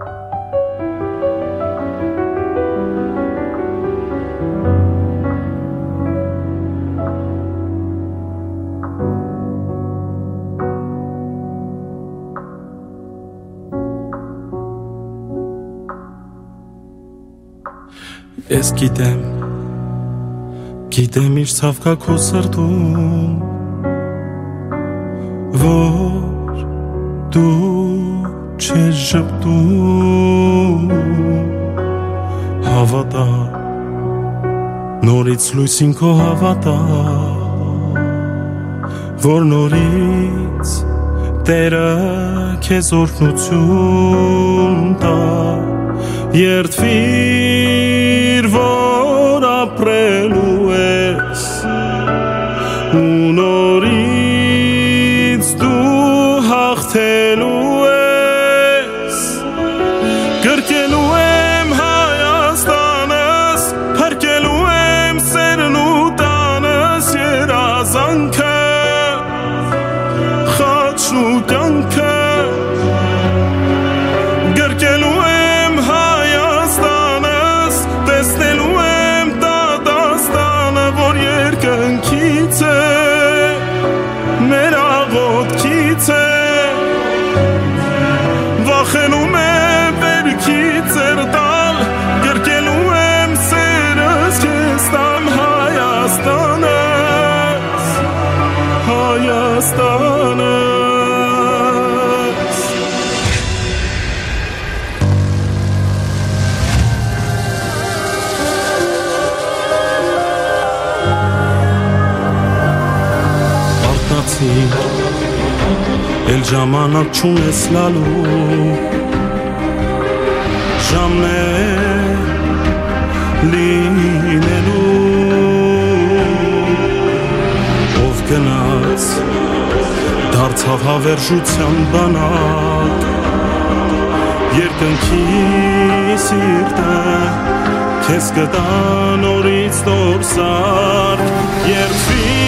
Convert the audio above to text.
Ես գիտեմ իր ցավկա քո սրտում, որ դու չես ժպտում, հավատա, նորից լույսին քո հավատա, որ նորից Տերը քեզ օրհնություն տա, երդվիր, որ ապրելու ես, ու նորից դու հաղթելու ես, գրկելու եմ Հայաստանս, փրկելու եմ սերն ու տանս, երազանքը, խաչն ու կյանքը, գրկելու եմ Հայաստանս, տեսնելու եմ դատաստանը, որ երկնքից է, մեր աղոթքից է, վախենում եմ վերքից երտալ, գրկելու եմ սերս քեզ տան Հայաստանս, Հայաստանս. Էլ ժամանակ չունես լալու, ժամն է լինելու, ով գնաց դարձավ հավերժության բանակ, երկնքի սիրտը քեզ կտա նորից տորսար, երդվի